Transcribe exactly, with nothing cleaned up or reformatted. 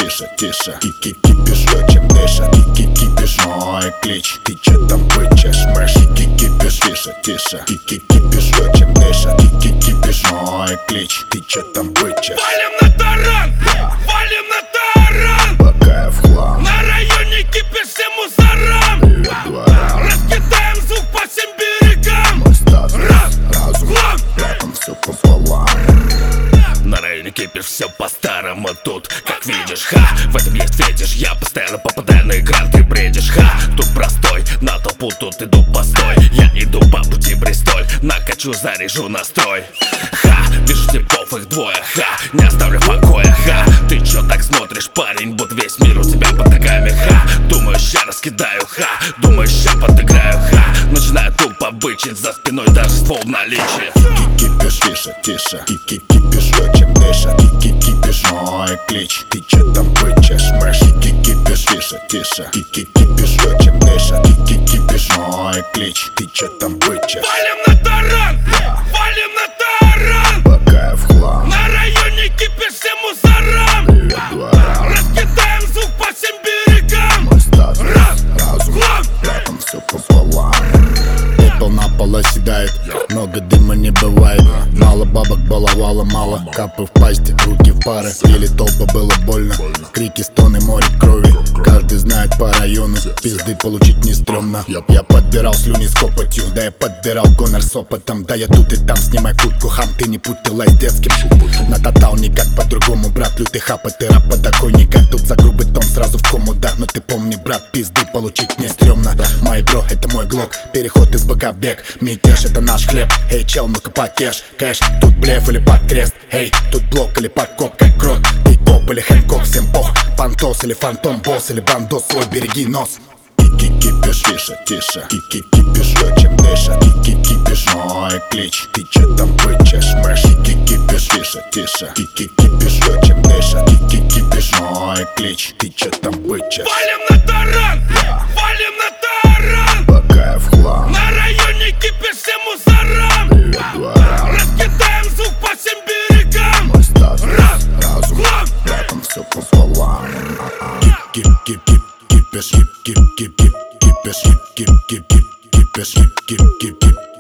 тише, тише. Ки-ки-кипиш, чем дыша. Ки-ки-кипиш, мой клич. Ты чё там бычешь, мышь? Ки-ки-кипиш, тише, тише. Ки-ки-кипиш, чем дыша. Ки-ки-кипиш, мой клич. Ты чё там бычешь? Валим на таран! Валим на таран! Пока я в хлам. На районе кипиш всем мусорам! Привет дворам. Раскидаем звук по всем берегам! Мой статус, Раз, разум, хлам! рядом все пополам. На районе кипиш все по-старому тут, как видишь, ха. В этом есть фетиш, я постоянно попадаю на экран, ты бредишь, ха. Тут простой, на толпу тут иду постой. Я иду по пути Бристоль, накачу, заряжу настрой. Ха, вижу типов их двое, ха. Не оставлю в покоя, ха. Ты чё так смотришь, парень, будто весь мир у тебя под ногами, ха. Думаю, ща раскидаю, ха. Думаю, ща подыграю, ха. Начинаю тупо бычить, за спиной даже ствол в наличии. Ки-ки-кипиш, тише, тише. Ки-ки-кипиш, чем дыша. Ки-ки-кипиш, мой клич. Ты чё там бычешь, мышь? Ки-ки-кипиш, тише, тише. Ки-ки-кипиш, чем дыша. Ки-ки-кипиш, мой клич. Ты чё там бычешь? Валим на таран! Валим на таран! Пока я в хлам. На районе кипиш всем мусорам! Привет дворам. Раскидаем звук по всем берегам! Мой статус, Раз, разум, хлам! рядом все пополам. Пепел на пол оседает, много дыма не бывает. Мало бабок, баловала мало. Капы в пасти, руки в пары. Или толпа, было больно. Крики, стоны, море крови. Каждый знает по району, пизды получить не стрёмно. Я подбирал слюни с копотью, да я подбирал гонор с опытом. Да я тут и там, снимай куртку, хам, ты не путалась с детским. На тотал никак по-другому, брат, лютый хапа, ты рап подоконника. Тут за грубый тон сразу в кому, да. Но ты помни, брат, пизды получить не стрёмно. Мой бро, это мой глок, переход из БК бег. Мятеж, это наш хлеб, эй, чел, ну-ка покеш. Кэш, тут блеф или под крест, эй, тут блок или подкоп, как крот. Ты коп или Хэнкок, всем бог. Фантос или фантом, босс или бандос, свой береги нос. Ки-ки-кипиш, тише, тише. Ки-ки-кипиш, чем дыша. Ки-ки-кипиш, мой клич. Ты чё там бычешь, мышь? Ки-ки-кипиш, тише, тише. Ки-ки-кипиш, чем дыша. Ки-ки-кипиш, мой клич. Ты чё там бычешь? Валим на таран! Валим на таран! Пока я в хлам. На районе кипиш всем мусорам! Привет дворам. Раскидаем звук по всем берегам! Мой статус, Раз, разум, хлам! рядом все пополам. Кип-кип-кип-кипиш, кип-кип-кип-кипиш, кип-кип-кип-кипиш, кип-кип-кип.